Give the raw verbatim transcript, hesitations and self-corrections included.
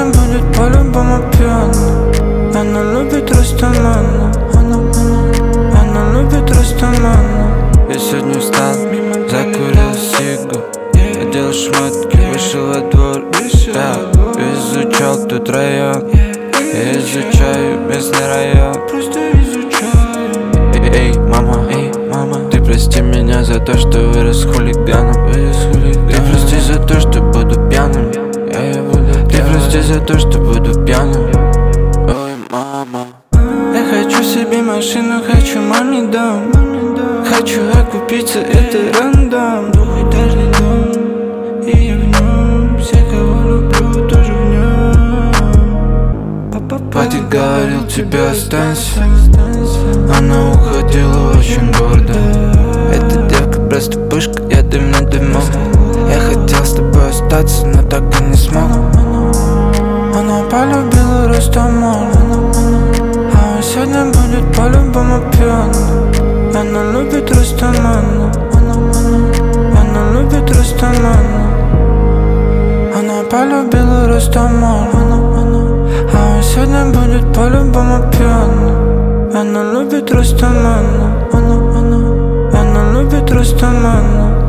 сегодня будет по-любому пьяна. Она любит Растамана, она, она, она любит Растамана. Я сегодня встал, закурил сигу, одел шмотки, вышел во двор. Я изучал тут район, я изучаю местный район. Просто изучаю. Эй, мама, эй, мама, ты прости меня за то, что вырос хулиганом. Ты прости за то, что буду пьяным. Ты прости за то, что буду пьяным. Ой, мама. Я хочу себе машину, хочу маме дом. Хочу окупиться, это рандом. Двухэтажный дом, и я в нем. Все, кого люблю, тоже в нем. Папа говорил, тебе останься. Она уходила очень гордо. Эта девка просто пышка, я дым на дыму. Я хотел с тобой остаться, но так и не смог. Она полюбила Растамана, а он сегодня будет по-любому пьяна. Она любит Растамана, она, она, она любит Растамана. Она полюбила Растамана, она, она, а он сегодня будет по-любому пьяна. Она любит Растамана, она, она, она любит Растамана.